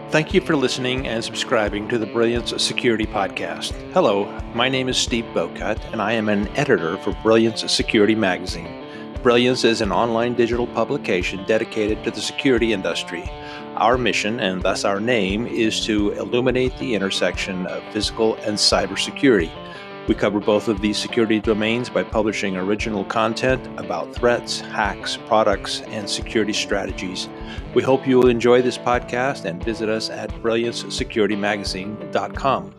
Thank you for listening and subscribing to the Brilliance Security Podcast. Hello, my name is Steve Bocut, and I am an editor for Brilliance Security Magazine. Brilliance is an online digital publication dedicated to the security industry. Our mission, and thus our name, is to illuminate the intersection of physical and cybersecurity. We cover both of these security domains by publishing original content about threats, hacks, products, and security strategies. We hope you will enjoy this podcast and visit us at brilliancesecuritymagazine.com.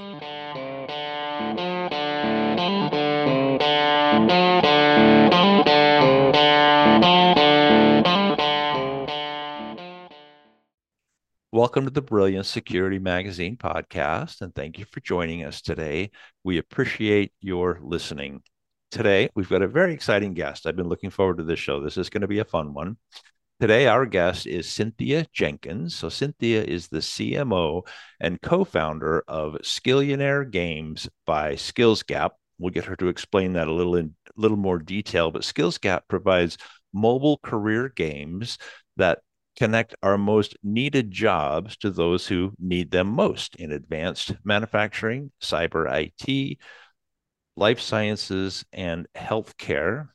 Welcome to the Brilliance Security Magazine podcast, and thank you for joining us today. We appreciate your listening. Today, we've got a very exciting guest. I've been looking forward to this show. This is going to be a fun one. Today, our guest is Cynthia Jenkins. So Cynthia is the CMO and co-founder of Skillionaire Games by SkillsGap. We'll get her to explain that a little more detail, but SkillsGap provides mobile career games that connect our most needed jobs to those who need them most in advanced manufacturing, cyber IT, life sciences, and healthcare.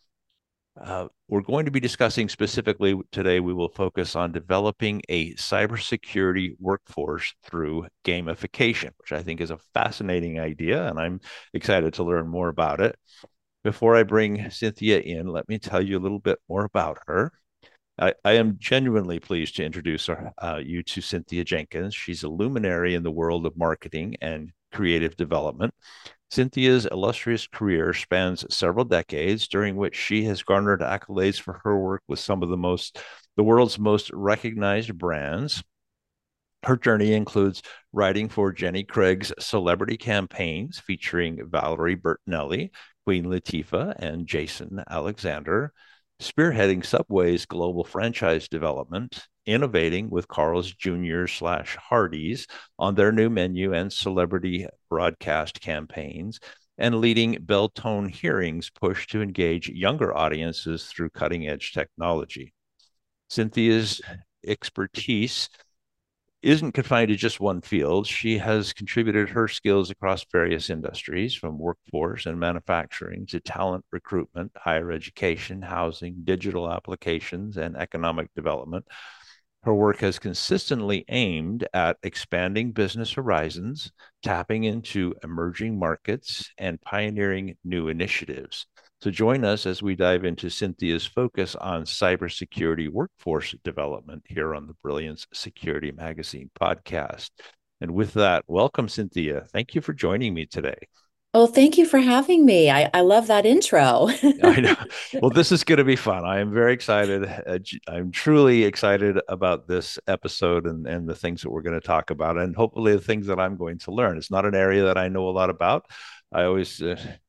We're going to be discussing specifically today, we will focus on developing a cybersecurity workforce through gamification, which I think is a fascinating idea, and I'm excited to learn more about it. Before I bring Cynthia in, let me tell you a little bit more about her. I am genuinely pleased to introduce you to Cynthia Jenkins. She's a luminary in the world of marketing and creative development. Cynthia's illustrious career spans several decades, during which she has garnered accolades for her work with some of the world's most recognized brands. Her journey includes writing for Jenny Craig's celebrity campaigns featuring Valerie Bertinelli, Queen Latifah, and Jason Alexander, spearheading Subway's global franchise development, innovating with Carl's Jr./Hardee's on their new menu and celebrity broadcast campaigns, and leading Beltone Hearing's push to engage younger audiences through cutting-edge technology. Cynthia's expertise isn't confined to just one field. She has contributed her skills across various industries, from workforce and manufacturing to talent recruitment, higher education, housing, digital applications, and economic development. Her work has consistently aimed at expanding business horizons, tapping into emerging markets, and pioneering new initiatives. So join us as we dive into Cynthia's focus on cybersecurity workforce development here on the Brilliance Security Magazine podcast. And with that, welcome, Cynthia. Thank you for joining me today. Oh, thank you for having me. I love that intro. I know. Well, this is going to be fun. I am very excited. I'm truly excited about this episode and the things that we're going to talk about, and hopefully the things that I'm going to learn. It's not an area that I know a lot about. I always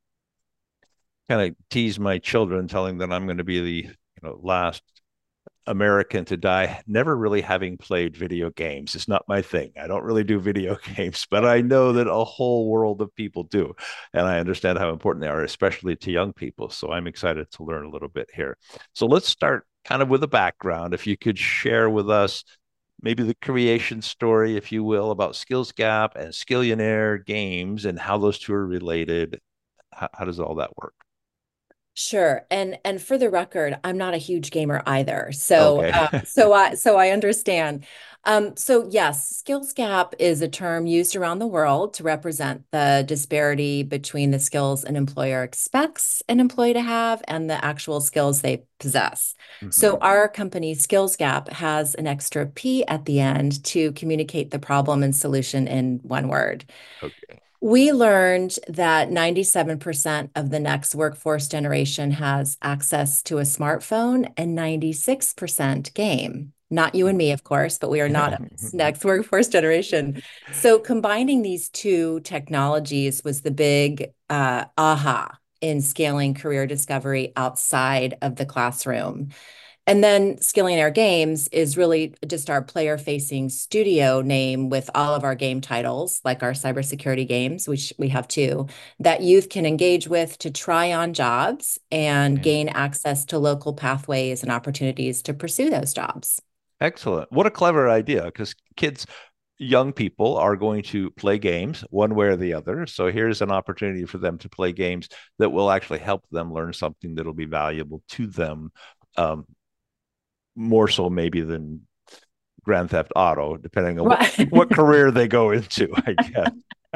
kind of tease my children, telling them I'm going to be the last American to die never really having played video games. It's not my thing. I don't really do video games, but I know that a whole world of people do. And I understand how important they are, especially to young people. So I'm excited to learn a little bit here. So let's start kind of with a background. If you could share with us maybe the creation story, if you will, about SkillsGap and Skillionaire Games and how those two are related. How does all that work? Sure. And for the record, I'm not a huge gamer either. So Okay. I understand. So yes, skills gap is a term used around the world to represent the disparity between the skills an employer expects an employee to have and the actual skills they possess. So Mm-hmm. our company, Skills Gap, has an extra P at the end to communicate the problem and solution in one word. Okay. We learned that 97% of the next workforce generation has access to a smartphone and 96% game. Not you and me, of course, but we are not of this next workforce generation. So combining these two technologies was the big aha in scaling career discovery outside of the classroom. And then Skillionaire Games is really just our player-facing studio name with all of our game titles, like our cybersecurity games, which we have two, that youth can engage with to try on jobs and Okay. gain access to local pathways and opportunities to pursue those jobs. Excellent. What a clever idea, because kids young people are going to play games one way or the other. So here's an opportunity for them to play games that will actually help them learn something that'll be valuable to them, um, more so maybe than Grand Theft Auto, depending on Right. what career they go into, I guess.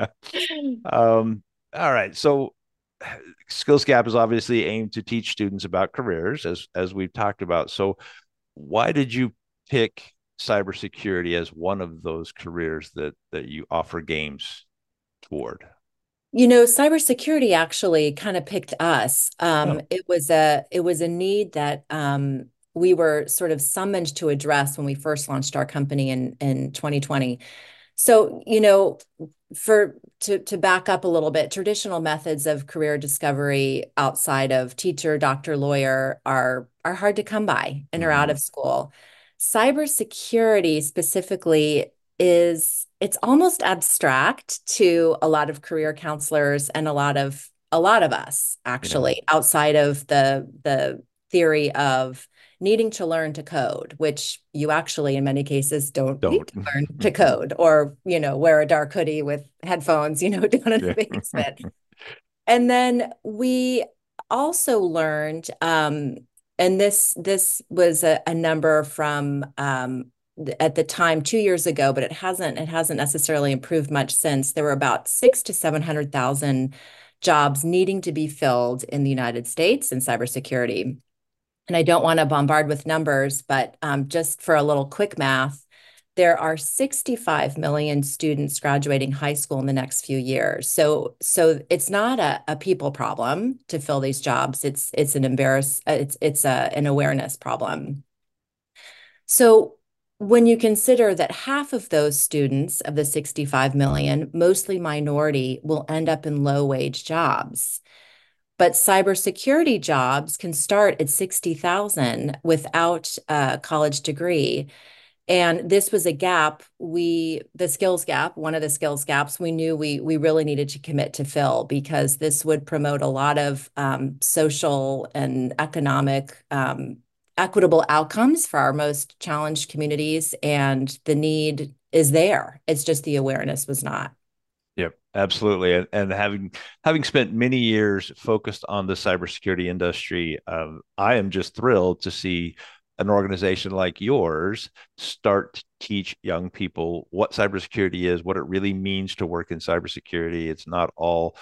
All right. So Skills Gap is obviously aimed to teach students about careers, as we've talked about. So why did you pick cybersecurity as one of those careers that you offer games toward? Cybersecurity actually kind of picked us. Oh. It was a need that we were sort of summoned to address when we first launched our company in 2020. So, to back up a little bit, traditional methods of career discovery outside of teacher, doctor, lawyer are hard to come by and are out Mm-hmm. of school. Cybersecurity specifically it's almost abstract to a lot of career counselors and a lot of us Yeah. actually outside of the theory of needing to learn to code, which you actually, in many cases, don't need Don't. to learn to code or, wear a dark hoodie with headphones, down in the Yeah. basement. And then we also learned, and this was a number from at the time 2 years ago, but it hasn't necessarily improved much since. There were about 6 to 700,000 jobs needing to be filled in the United States in cybersecurity. And I don't want to bombard with numbers, but just for a little quick math, there are 65 million students graduating high school in the next few years. So it's not a people problem to fill these jobs. It's an awareness problem. So when you consider that half of those students of the 65 million, mostly minority, will end up in low wage jobs. But cybersecurity jobs can start at 60,000 without a college degree. And this was a gap the skills gap, one of the skills gaps we knew we really needed to commit to fill because this would promote a lot of social and economic equitable outcomes for our most challenged communities. And the need is there. It's just the awareness was not. Yep, absolutely. And having spent many years focused on the cybersecurity industry, I am just thrilled to see an organization like yours start to teach young people what cybersecurity is, what it really means to work in cybersecurity. It's not all,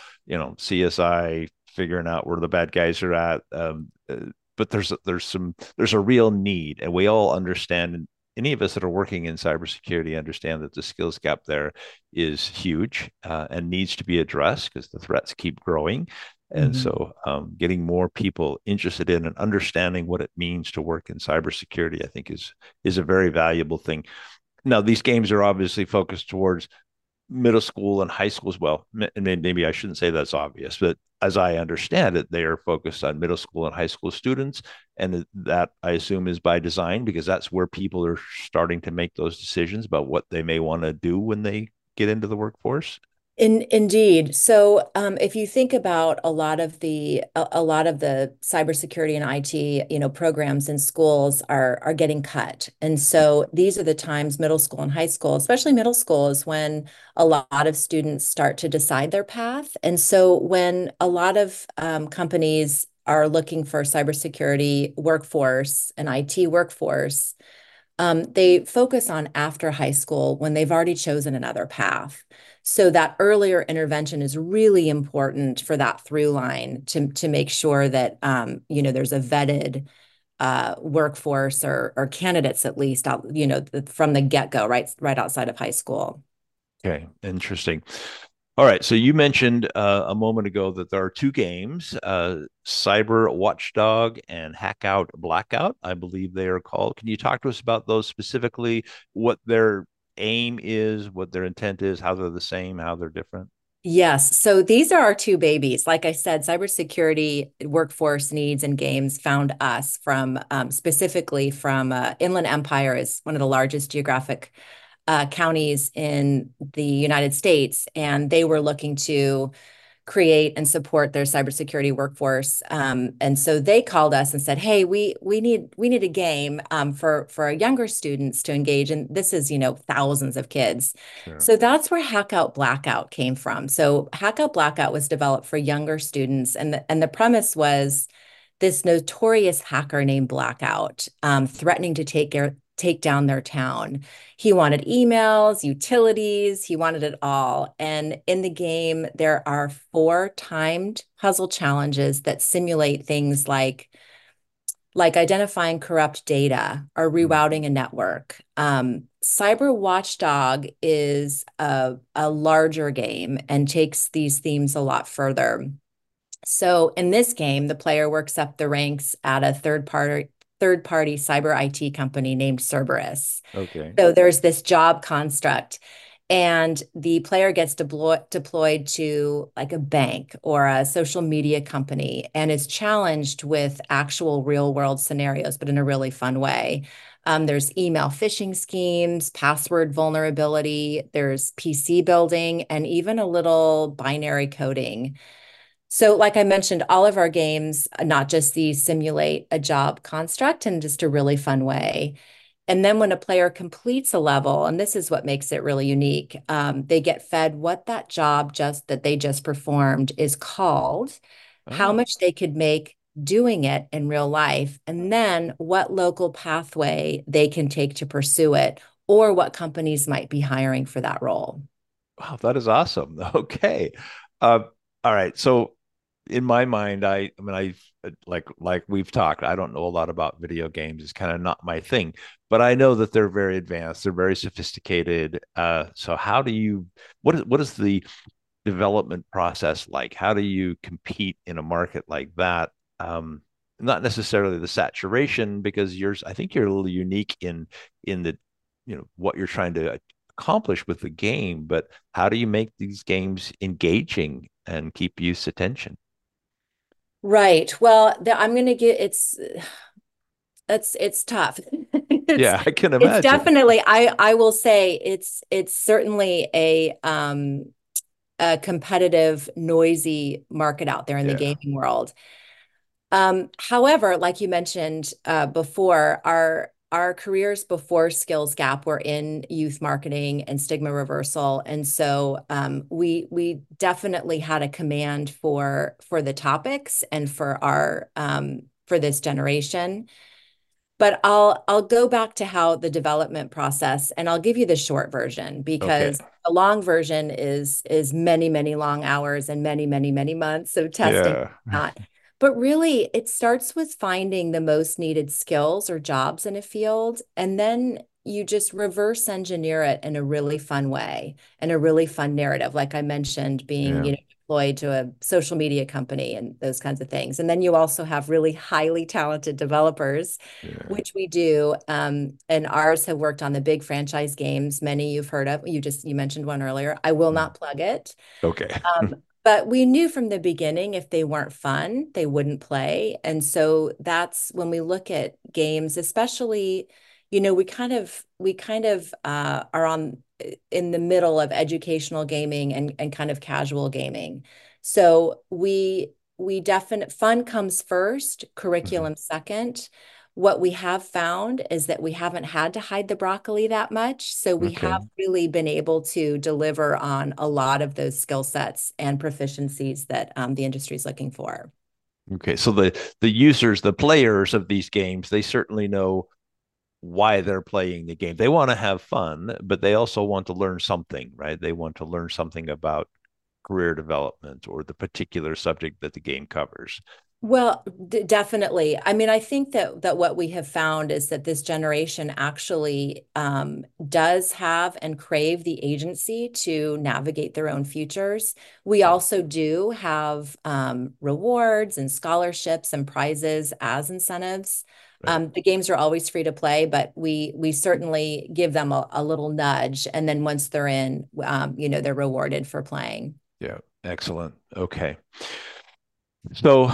CSI figuring out where the bad guys are at. But there's a real need, and we all understand. Any of us that are working in cybersecurity understand that the skills gap there is huge and needs to be addressed because the threats keep growing. And Mhm. so, getting more people interested in and understanding what it means to work in cybersecurity, I think, is a very valuable thing. Now, these games are obviously focused towards middle school and high school as well. And maybe I shouldn't say that's obvious, but as I understand it, they are focused on middle school and high school students. And that I assume is by design because that's where people are starting to make those decisions about what they may want to do when they get into the workforce. Indeed. So, if you think about a lot of the cybersecurity and IT, programs in schools are getting cut, and so these are the times middle school and high school, especially middle school, is when a lot of students start to decide their path. And so, when a lot of companies are looking for cybersecurity workforce and IT workforce, they focus on after high school when they've already chosen another path. So that earlier intervention is really important for that through line to make sure that there's a vetted workforce or candidates at least out, from the get-go, right outside of high school. Okay, interesting. All right, so you mentioned a moment ago that there are two games, Cyber Watchdog and Hackout Blackout, I believe they are called. Can you talk to us about those specifically, what their aim is, what their intent is, how they're the same, how they're different? Yes. So these are our two babies. Like I said, cybersecurity workforce needs and games found us from specifically from Inland Empire is one of the largest geographic counties in the United States, and they were looking to create and support their cybersecurity workforce. And so they called us and said, "Hey, we need a game for our younger students to engage." And this is, thousands of kids. Sure. So that's where Hackout Blackout came from. So Hackout Blackout was developed for younger students, and the premise was this notorious hacker named Blackout, threatening to take down their town. He wanted emails, utilities, he wanted it all. And in the game, there are 4 timed puzzle challenges that simulate things like identifying corrupt data or Mm. rerouting a network. Cyber Watchdog is a larger game and takes these themes a lot further. So in this game, the player works up the ranks at a third party cyber IT company named Cerberus. Okay. So there's this job construct, and the player gets deployed to like a bank or a social media company and is challenged with actual real world scenarios, but in a really fun way. There's email phishing schemes, password vulnerability, there's PC building, and even a little binary coding. So, like I mentioned, all of our games, not just these, simulate a job construct in just a really fun way. And then when a player completes a level, and this is what makes it really unique, they get fed what that job that they just performed is called, how Oh, much they could make doing it in real life, and then what local pathway they can take to pursue it, or what companies might be hiring for that role. wow, that is awesome. Okay. Uh, all right. So in my mind, I mean, like we've talked, I don't know a lot about video games. It's kind of not my thing, but I know that they're very advanced. They're very sophisticated. So what is the development process like? How do you compete in a market like that? Not necessarily the saturation, because I think you're a little unique in the, what you're trying to accomplish with the game, but how do you make these games engaging and keep youth's attention? Right. Well, I'm going to get it's tough. It's Yeah, I can it's imagine. definitely I will say it's certainly a competitive, noisy market out there in the Yeah. gaming world. However, like you mentioned before, our careers before Skills Gap were in youth marketing and stigma reversal, and so we definitely had a command for the topics and for this generation. But I'll go back to how the development process, and I'll give you the short version Okay. because the long version is many, many long hours and many, many, many months of testing. Yeah. Not. But really, it starts with finding the most needed skills or jobs in a field, and then you just reverse engineer it in a really fun way and a really fun narrative, like I mentioned, being, Yeah. deployed to a social media company and those kinds of things. And then you also have really highly talented developers, Yeah. which we do. And ours have worked on the big franchise games, many you've heard of. You mentioned one earlier. I will Mm. not plug it. Okay. But we knew from the beginning if they weren't fun, they wouldn't play. And so that's when we look at games, especially, we kind of are on in the middle of educational gaming and kind of casual gaming. So we definite fun comes first, Mhm. curriculum second. What we have found is that we haven't had to hide the broccoli that much. So we have Okay. really been able to deliver on a lot of those skill sets and proficiencies that the industry is looking for. Okay. So the users, the players of these games, they certainly know why they're playing the game. They want to have fun, but they also want to learn something, right? They want to learn something about career development or the particular subject that the game covers. Well, definitely. I mean, I think that what we have found is that this generation actually does have and crave the agency to navigate their own futures. We Yeah. also do have rewards and scholarships and prizes as incentives. Right. The games are always free to play, but we certainly give them a little nudge, and then once they're in, they're rewarded for playing. Yeah. Excellent. Okay. So,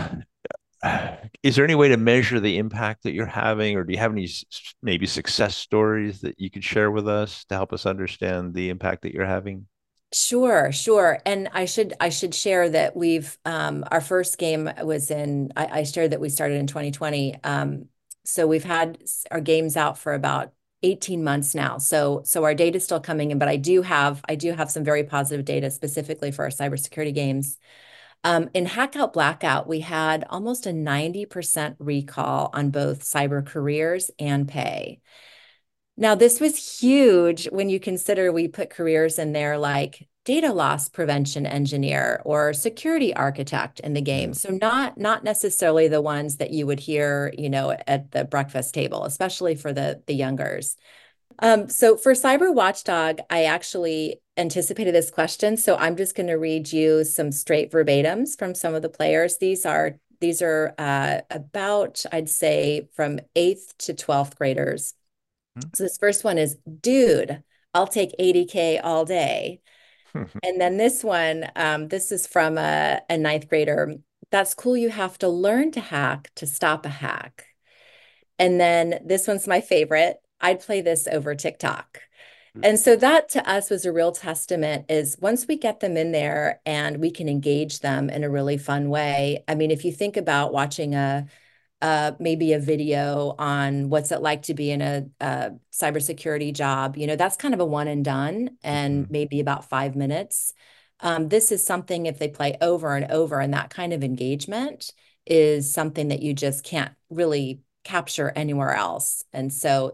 is there any way to measure the impact that you're having, or do you have any maybe success stories that you could share with us to help us understand the impact that you're having? Sure, sure. And I should share that we've our first game was I shared that we started in 2020. So we've had our games out for about 18 months now. So our data is still coming in, but I do have some very positive data specifically for our cybersecurity games. In Hackout Blackout, we had almost a 90% recall on both cyber careers and pay. Now, this was huge when you consider we put careers in there like data loss prevention engineer or security architect in the game. Mm. So not necessarily the ones that you would hear, at the breakfast table, especially for the youngers. So for Cyber Watchdog, I actually anticipated this question, so I'm just going to read you some straight verbatims from some of the players. These are about, I'd say, from 8th to 12th graders. So this first one is, dude, I'll take 80K all day. And then this one, this is from a ninth grader. That's cool. You have to learn to hack to stop a hack. And then this one's my favorite. I'd play this over TikTok. And so that to us was a real testament is once we get them in there and we can engage them in a really fun way. I mean, if you think about watching maybe a video on what's it like to be in a cybersecurity job, that's kind of a one and done and Mhm. maybe about 5 minutes. This is something if they play over and over, and that kind of engagement is something that you just can't really capture anywhere else. And so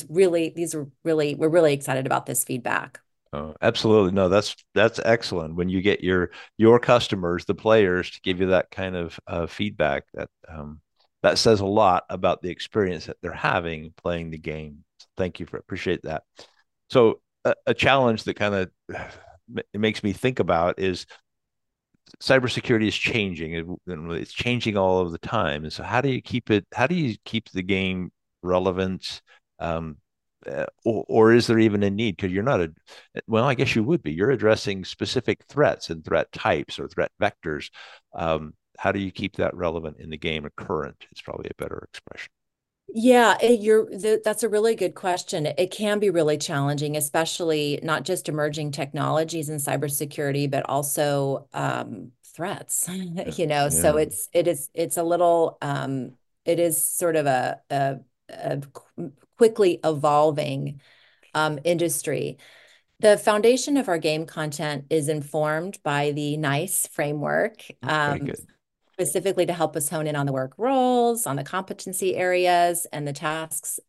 we're really excited about this feedback. Oh, absolutely. No, that's excellent. When you get your customers, the players, to give you that kind of feedback, that says a lot about the experience that they're having playing the game. Thank you for appreciate that. So a challenge that kind of it makes me think about is cybersecurity is changing. It's changing all of the time. And so how do you keep it? How do you keep the game relevant? Um, or is there even a need? Because you're not well, I guess you would be. You're addressing specific threats and threat types or threat vectors. How do you keep that relevant in the game or current? It's probably a better expression. Yeah, that's a really good question. It can be really challenging, especially not just emerging technologies in cybersecurity, but also threats. Yeah. So Yeah. it's a little it is sort of a quickly evolving industry. The foundation of our game content is informed by the NICE framework. Okay, good. Specifically to help us hone in on the work roles, on the competency areas and the tasks.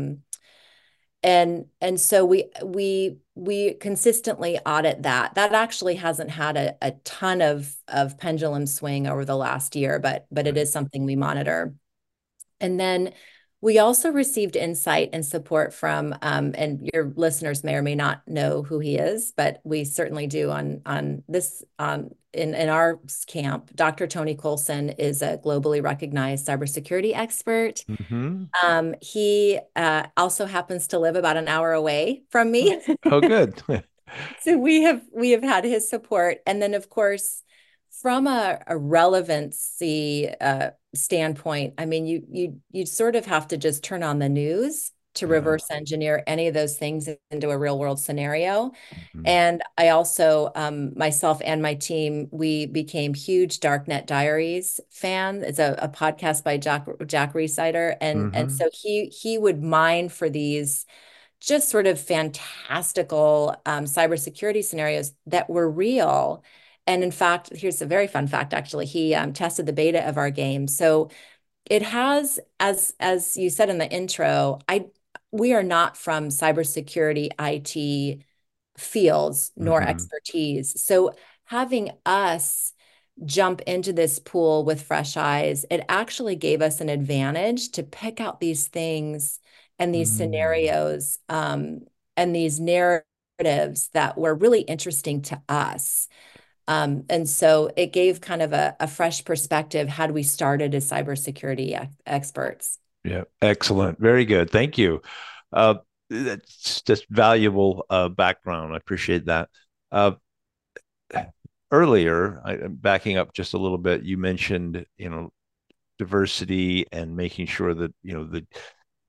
And so we consistently audit that. That actually hasn't had a ton of pendulum swing over the last year, but it Right. is something we monitor. And then we also received insight and support from, and your listeners may or may not know who he is, but we certainly do on this in our camp. Dr. Tony Colson is a globally recognized cybersecurity expert. Mm-hmm. He also happens to live about an hour away from me. Oh, good. So we have had his support. And then of course, from a relevancy standpoint, I mean, you sort of have to just turn on the news to Yeah. reverse engineer any of those things into a real world scenario. Mhm. And I also, myself and my team, we became huge Darknet Diaries fan. It's a podcast by Jack Rhysider, and Mhm. so he would mine for these just sort of fantastical cybersecurity scenarios that were real. And in fact, here's a very fun fact, actually. He tested the beta of our game. So it has, as you said in the intro, we are not from cybersecurity IT fields nor Mhm. expertise. So having us jump into this pool with fresh eyes, it actually gave us an advantage to pick out these things and these Mm. scenarios and these narratives that were really interesting to us. And so it gave kind of a fresh perspective had we started as cybersecurity experts. Yeah, excellent. Very good. Thank you. Uh, that's just valuable background. I appreciate that. Uh, earlier, I'm backing up just a little bit. You mentioned, diversity and making sure that,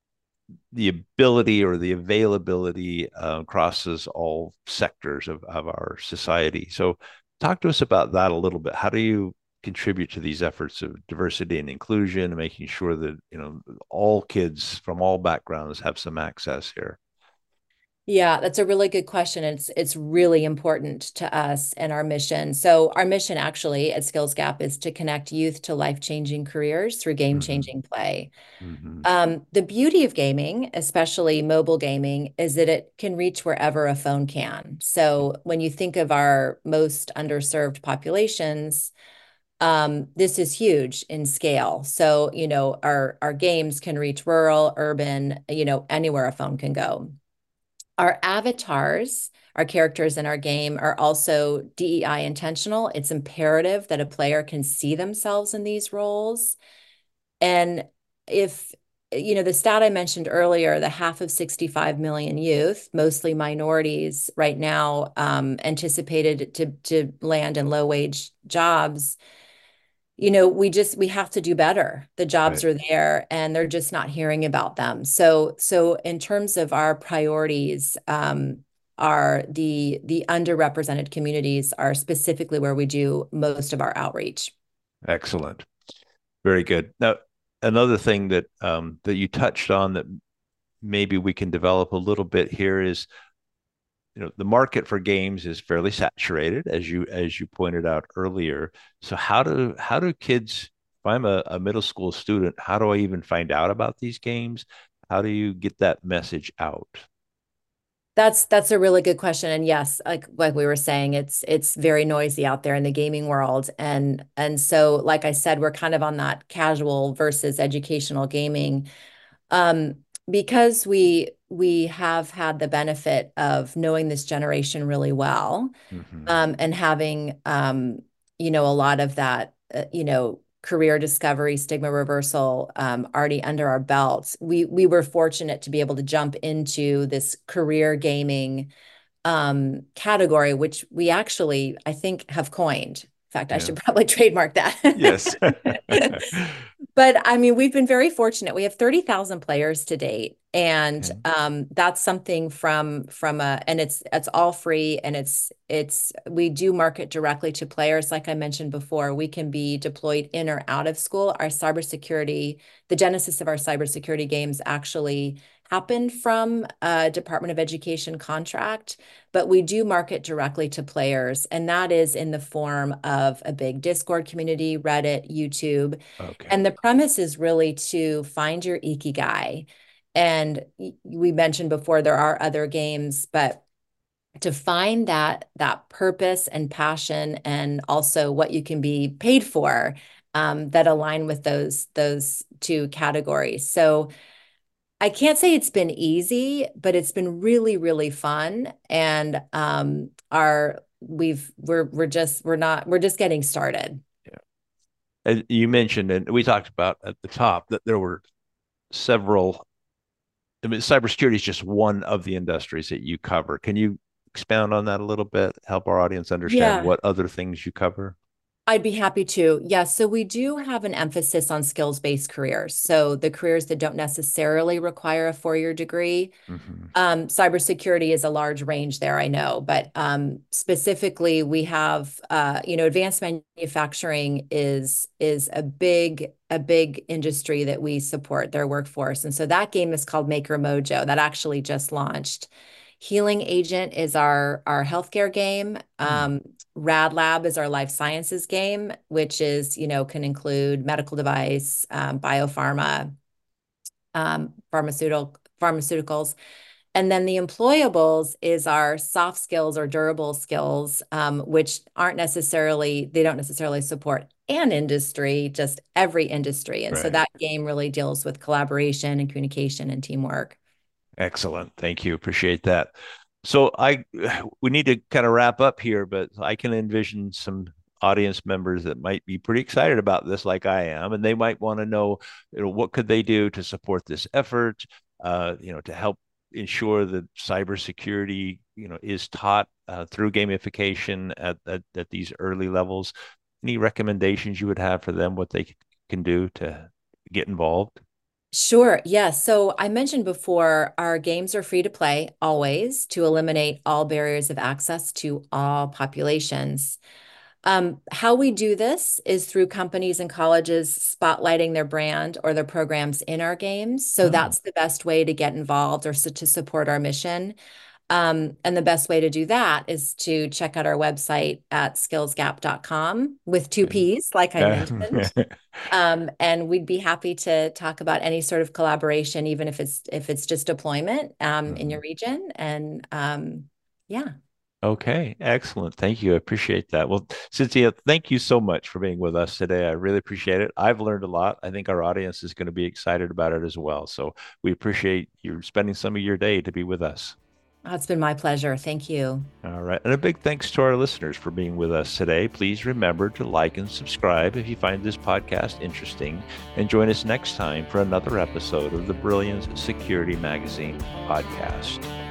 the ability or the availability crosses all sectors of our society. So, talk to us about that a little bit. How do you contribute to these efforts of diversity and inclusion, and making sure that all kids from all backgrounds have some access here? Yeah, that's a really good question. It's really important to us and our mission. So our mission actually at Skills Gap is to connect youth to life-changing careers through Mm-hmm. game-changing play. Mm-hmm. The beauty of gaming, especially mobile gaming, is that it can reach wherever a phone can. So when you think of our most underserved populations, this is huge in scale. So, our games can reach rural, urban, anywhere a phone can go. Our avatars, our characters in our game, are also DEI intentional. It's imperative that a player can see themselves in these roles. And if, the stat I mentioned earlier, the half of 65 million youth, mostly minorities right now, anticipated to land in low wage jobs, we have to do better. The jobs Right. are there and they're just not hearing about them. So in terms of our priorities, are the underrepresented communities are specifically where we do most of our outreach. Excellent. Very good. Now, another thing that you touched on that maybe we can develop a little bit here is, the market for games is fairly saturated, as you pointed out earlier. So how do kids, if I'm a middle school student, how do I even find out about these games? How do you get that message out? That's a really good question. And yes, like we were saying, it's very noisy out there in the gaming world. And so, like I said, we're kind of on that casual versus educational gaming. Um, because we have had the benefit of knowing this generation really well, Mm-hmm. and having a lot of that career discovery, stigma reversal, already under our belts. We were fortunate to be able to jump into this career gaming category, which we actually, I think, have coined. In fact, I Yeah. should probably trademark Yes. that. But I mean, we've been very fortunate. We have 30,000 players to date. And Okay. that's something and it's all free, and we do market directly to players. Like I mentioned before, we can be deployed in or out of school. The genesis of our cybersecurity games actually happened from a Department of Education contract, but we do market directly to players, and that is in the form of a big Discord community, Reddit, YouTube. Okay. And the premise is really to find your ikigai. And we mentioned before there are other games, but to find that purpose and passion, and also what you can be paid for, that align with those two categories. So I can't say it's been easy, but it's been really, really fun. And we're just getting started. Yeah. And you mentioned, and we talked about at the top, that there were several. I mean, cybersecurity is just one of the industries that you cover. Can you expound on that a little bit? Help our audience understand Yeah. what other things you cover? I'd be happy to. Yeah, so we do have an emphasis on skills-based careers. So the careers that don't necessarily require a four-year degree. Mm-hmm. Cybersecurity is a large range there, I know, but specifically, we have, advanced manufacturing is a big industry that we support their workforce, and so that game is called Maker Mojo. That actually just launched. Healing Agent is our healthcare game. Hmm. Rad Lab is our life sciences game, which can include medical device, biopharma, pharmaceuticals. And then the employables is our soft skills or durable skills, which they don't necessarily support an industry, just every industry. And so Right. that game really deals with collaboration and communication and teamwork. Excellent. Thank you. Appreciate that. So we need to kind of wrap up here, but I can envision some audience members that might be pretty excited about this, like I am, and they might want to know, what could they do to support this effort, to help ensure that cybersecurity, is taught through gamification at these early levels. Any recommendations you would have for them, what they can do to get involved? Sure. Yes. So I mentioned before, our games are free to play always to eliminate all barriers of access to all populations. How we do this is through companies and colleges spotlighting their brand or their programs in our games. So Oh, that's the best way to get involved or to support our mission. And the best way to do that is to check out our website at skillsgap.com with two okay. P's, like I mentioned. And we'd be happy to talk about any sort of collaboration, even if it's just deployment in your Mhm. region. And yeah, Okay, excellent. Thank you. I appreciate that. Well, Cynthia, thank you so much for being with us today. I really appreciate it. I've learned a lot. I think our audience is going to be excited about it as well. So we appreciate you spending some of your day to be with us. it's been my pleasure. Thank you. All right. And a big thanks to our listeners for being with us today. Please remember to like and subscribe if you find this podcast interesting, and join us next time for another episode of the Brilliance Security Magazine podcast.